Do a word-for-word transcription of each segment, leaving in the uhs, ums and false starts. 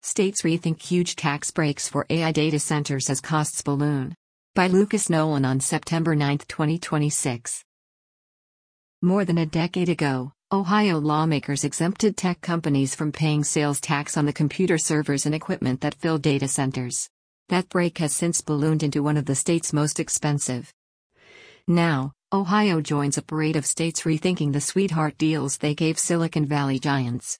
States rethink huge tax breaks for A I data centers as costs balloon. By Lucas Nolan on September ninth, twenty twenty-six. More than a decade ago, Ohio lawmakers exempted tech companies from paying sales tax on the computer servers and equipment that fill data centers. That break has since ballooned into one of the state's most expensive. Now, Ohio joins a parade of states rethinking the sweetheart deals they gave Silicon Valley giants.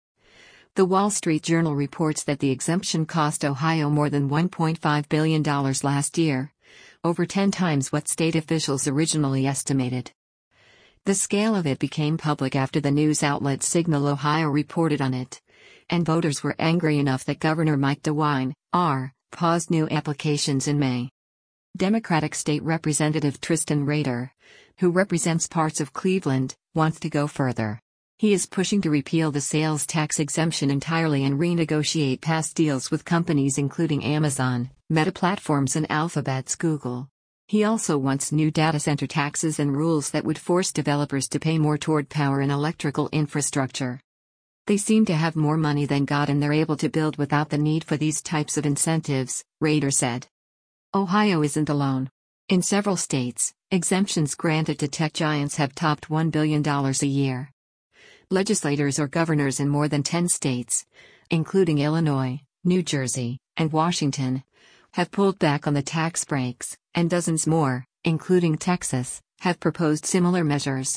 The Wall Street Journal reports that the exemption cost Ohio more than one point five billion dollars last year, over ten times what state officials originally estimated. The scale of it became public after the news outlet Signal Ohio reported on it, and voters were angry enough that Governor Mike DeWine, R, paused new applications in May. Democratic State Representative Tristan Rader, who represents parts of Cleveland, wants to go further. He is pushing to repeal the sales tax exemption entirely and renegotiate past deals with companies including Amazon, Meta Platforms and Alphabet's Google. He also wants new data center taxes and rules that would force developers to pay more toward power and electrical infrastructure. They seem to have more money than God and they're able to build without the need for these types of incentives, Rader said. Ohio isn't alone. In several states, exemptions granted to tech giants have topped one billion dollars a year. Legislators or governors in more than ten states, including Illinois, New Jersey, and Washington, have pulled back on the tax breaks, and dozens more, including Texas, have proposed similar measures.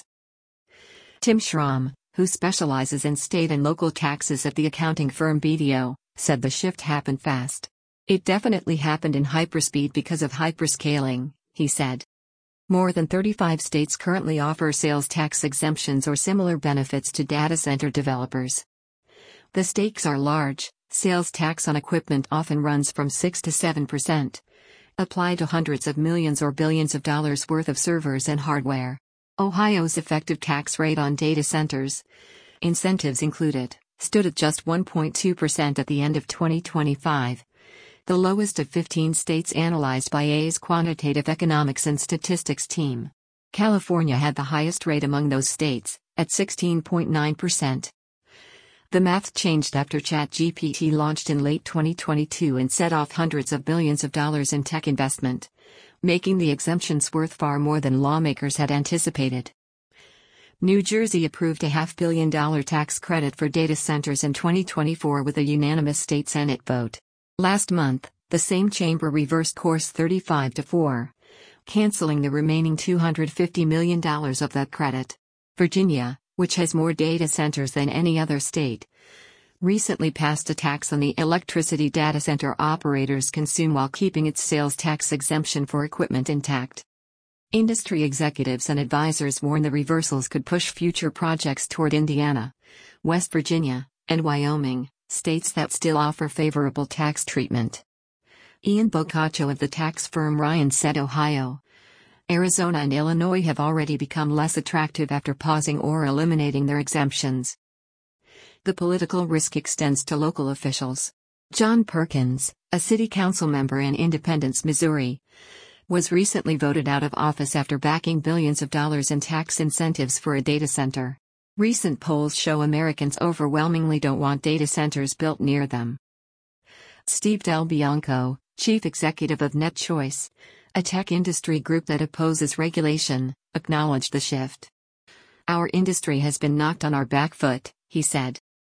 Tim Schramm, who specializes in state and local taxes at the accounting firm B D O, said the shift happened fast. It definitely happened in hyperspeed because of hyperscaling, he said. More than thirty-five states currently offer sales tax exemptions or similar benefits to data center developers. The stakes are large. Sales tax on equipment often runs from six to seven percent, applied to hundreds of millions or billions of dollars worth of servers and hardware. Ohio's effective tax rate on data centers, incentives included, stood at just one point two percent at the end of twenty twenty-five. The lowest of fifteen states analyzed by A's Quantitative Economics and Statistics team. California had the highest rate among those states, at sixteen point nine percent. The math changed after ChatGPT launched in late twenty twenty-two and set off hundreds of billions of dollars in tech investment, making the exemptions worth far more than lawmakers had anticipated. New Jersey approved a half billion dollar tax credit for data centers in twenty twenty-four with a unanimous state Senate vote. Last month, the same chamber reversed course thirty-five to four, canceling the remaining two hundred fifty million dollars of that credit. Virginia, which has more data centers than any other state, recently passed a tax on the electricity data center operators consume while keeping its sales tax exemption for equipment intact. Industry executives and advisors warn the reversals could push future projects toward Indiana, West Virginia, and Wyoming, states that still offer favorable tax treatment. Ian Boccaccio of the tax firm Ryan said Ohio, Arizona and Illinois have already become less attractive after pausing or eliminating their exemptions. The political risk extends to local officials. John Perkins, a city council member in Independence, Missouri, was recently voted out of office after backing billions of dollars in tax incentives for a data center. Recent polls show Americans overwhelmingly don't want data centers built near them. Steve Del Bianco, chief executive of NetChoice, a tech industry group that opposes regulation, acknowledged the shift. Our industry has been knocked on our back foot, he said.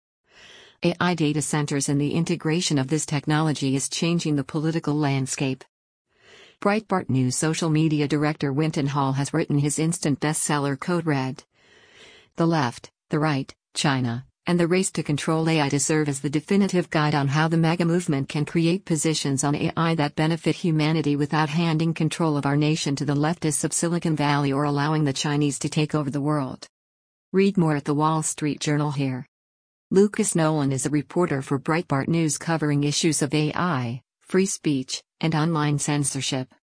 A I data centers and the integration of this technology is changing the political landscape. Breitbart News social media director Winton Hall has written his instant bestseller Code Red. The left, the right, China, and the race to control A I to serve as the definitive guide on how the MAGA movement can create positions on A I that benefit humanity without handing control of our nation to the leftists of Silicon Valley or allowing the Chinese to take over the world. Read more at the Wall Street Journal here. Lucas Nolan is a reporter for Breitbart News covering issues of A I, free speech, and online censorship.